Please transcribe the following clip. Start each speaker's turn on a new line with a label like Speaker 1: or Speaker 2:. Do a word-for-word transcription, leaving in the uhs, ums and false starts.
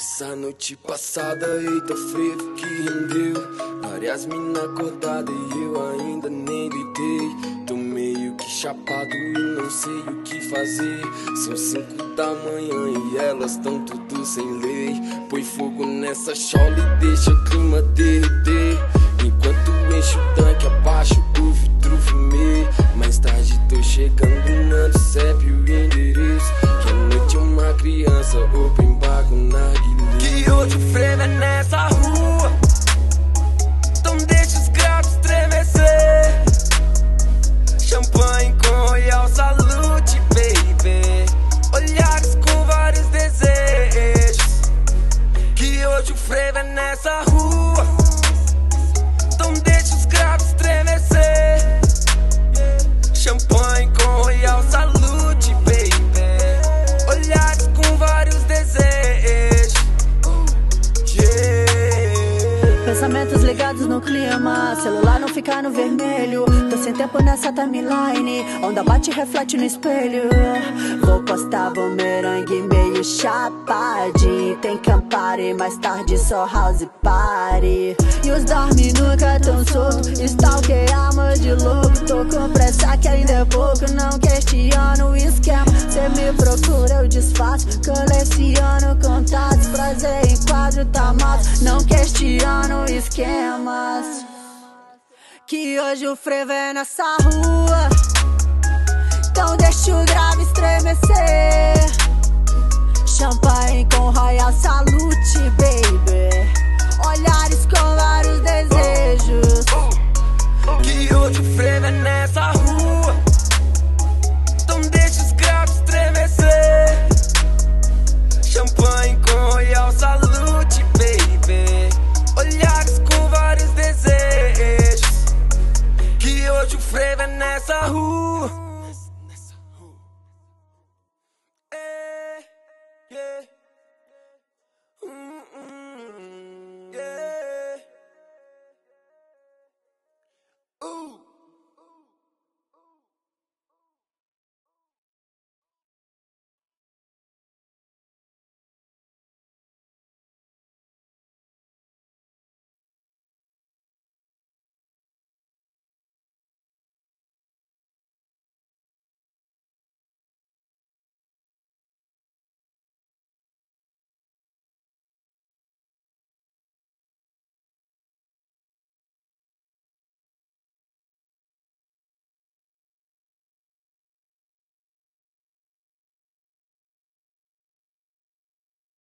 Speaker 1: Essa noite passada, eita frevo que rendeu. Várias mina acordadas e eu ainda nem deitei. Tô meio que chapado e não sei o que fazer. São cinco da manhã e elas tão tudo sem lei. Põe fogo nessa chola e deixa o clima derreter. Enquanto enche o tanque, abaixo o vidro fumê. Mais tarde tô chegando, mando CEP o endereço. Que a noite é uma criança, open bar com narguilé. Que hoje o frevo é nessa rua, então deixa os graves estremecer. Champanhe com Royal Salute, baby. Olhares com vários desejos. Que hoje o frevo é nessa rua, então deixa os graves estremecer. Champanhe com Royal Salute, baby. Olhares com vários desejos.
Speaker 2: Pensamentos ligados no clima, celular não fica no vermelho. Tô sem tempo nessa timeline, onda bate e reflete no espelho. Vou postar bumerangue meio chapadinho. Tem campari, mais tarde só house party. E os dorme nunca tão solto, stalkeamos de louco. Tô com pressa que ainda é pouco, não questiono o esquema. Cê me procura, eu desfaço, coleciono contatos. Prazer em quadro tá mato, não questiono esquemas. Que hoje o frevo é nessa rua, então deixa o grave estremecer. Champanhe com Royal Salute, baby. Olhares com vários desejos.
Speaker 1: Que hoje o frevo é nessa rua, então deixa os graves estremecer. Champanhe com Royal Salute, baby. Olhares com vários desejos. Que hoje o frevo é nessa rua.